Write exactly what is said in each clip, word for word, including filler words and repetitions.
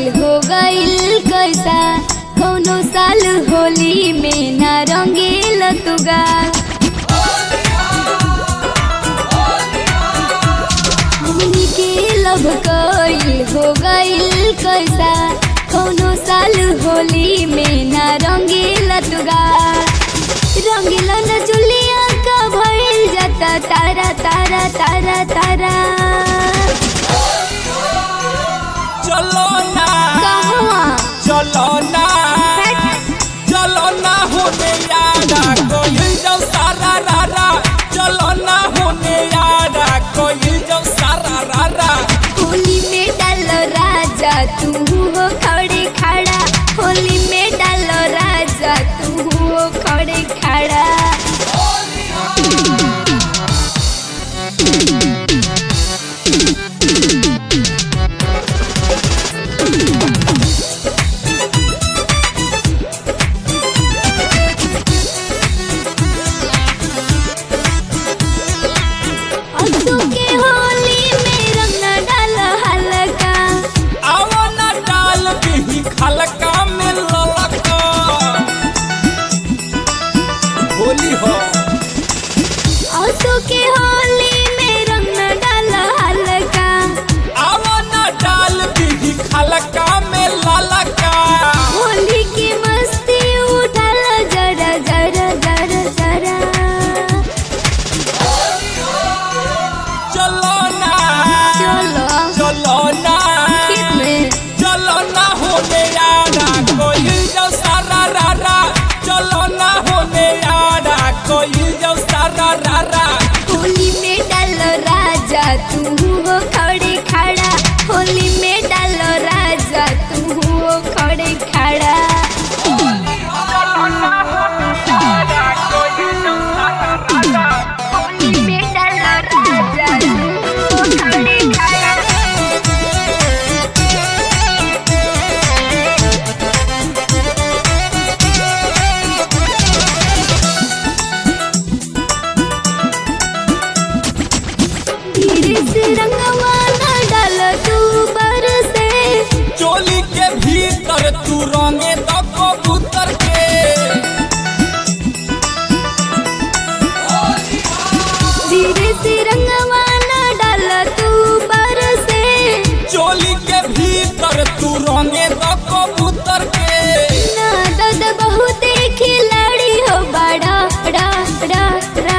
कोइल हो गइल कैसा कौनो साल होली में ना रंगील तुगा हमनी के लब कोइल हो गइल कैसा कौनो साल होली में ना रंगील तुगा रंगीला न जुलिया का भइल जाता तारा तारा तारा तारा चलो ना कहवा चलो ना चलो ना होने यारा कोई जो सारा रारा चलो ना होने यारा कोई जो सारा रारा होली में डालो राजा तू हो खड़े खड़ा होली में डालो राजा तू हो खड़े खड़ा असू के होली में रंग न डालो हल्का आओ ना डाल भी खलका में ललका होली हो असू के होली में रंग न डालो हल्का आओ ना डाल भी खलका में ललका होली की मस्ती उठाल जरा जरा जरा जरा चलो ना चलो चलो ना खेत में चलो ना होने यारा कोई जो सारा रारा चलो ना होने यारा कोई जो सारा रारा होली में डालो राजा तू हो खड़े खड़ा होली में डालो राजा तू हो खड़े खड़ा होली में डालो राजा तू हो खड़े खड़ा धीरे से रंगवा ना डाल तू बरसे चोली के भीतर तू रंगे तो कबूतर के धीरे से रंगवा ना डाल तू बरसे चोली के भीतर तू रंगे तो कबूतर के ना दद बहुत खिलाड़ी हो बड़ा डा डा डा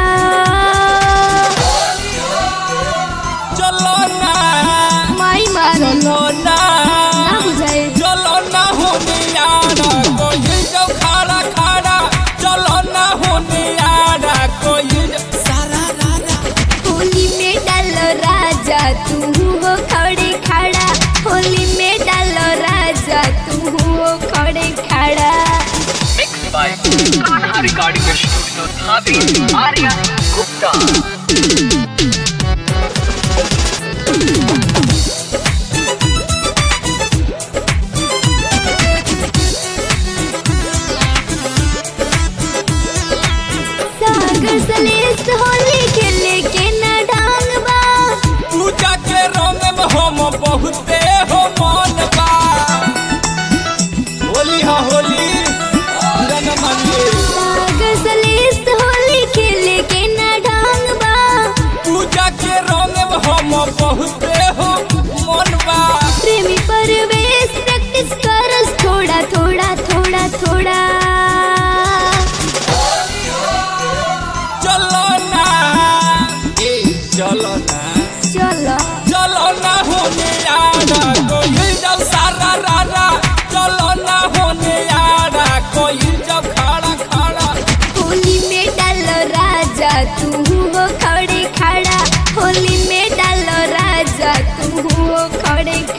चलो ना माई मारो चलो ना ना बुझाए चलो ना होने यारा कोई जो खाड़ा खाड़ा चलो ना होने यारा कोई जो सारा रारा होली में डालो राजा तू हो खड़े खड़ा होली में डालो राजा तू हो खड़े खड़ा Mixed by Kanha Recording Studio, Dhabi, Arya Gupta. सागर सलेस होली खेले के न ढंग बा पूजा के रंग में हम बहुते हो मन बा होली हा होली रंग मानिए सागर सलेस होली खेले के न ढंग बा पूजा के रंग में हम बहुते हो मन बा प्रेमी परवेश प्रैक्टिस करस थोड़ा थोड़ा थोड़ा थोड़ा चलो ना ए चलो ना चलो चलो ना होने यारा कोई जब सारा रारा चलो ना होने यारा कोई जब खड़ा खड़ा होली में डालो राजा तू हो खड़े खड़ा होली में डालो राजा तू हो खड़े